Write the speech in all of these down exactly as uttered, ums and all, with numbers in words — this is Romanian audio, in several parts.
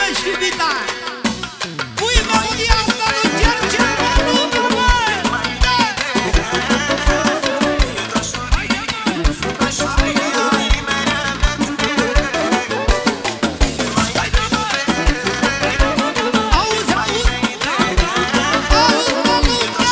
ești iubita. Pui melodia asta lui George Manu, măi! Auzi, auzi! Auzi, mălucă!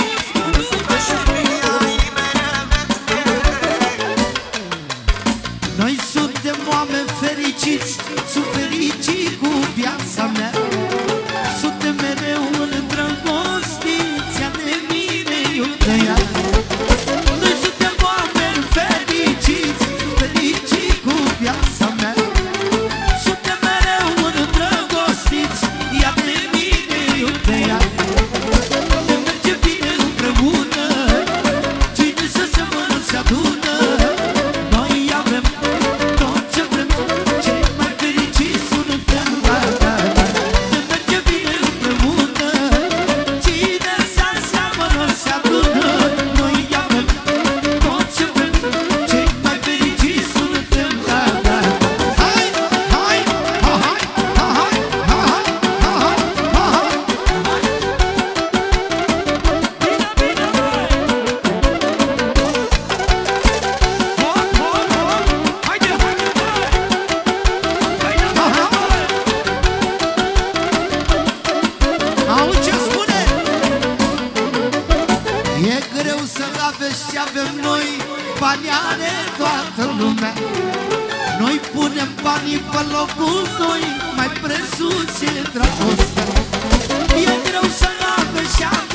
Noi suntem oameni fericiți, sunt fericiți cu viața mea. Suntem mereu îndrăgostiți, ea de mine, eu de ea. Noi suntem oameni fericiți, fericiți cu viața mea. Suntem mereu îndrăgostiți, ea de mine, eu de ea. Ne merge bine împreună, cine să se mână se adună. Noi avem tot ce vrem, cei mai fericiți suntem, da, da, da. Ne merge bine împreună, cine se aseamănă se adună. Noi avem tot ce vrem, cei mai fericiți suntem, da, da, da. Hai, hai, ha, hai, ha, hai, ha, hai, ha, hai, ha, hai. Auzi ce spune? E greu să aveți ce avem noi, bani are toată lumea. Noi punem banii pe locul doi, mai presus e dragostea. E greu să aveți ce avem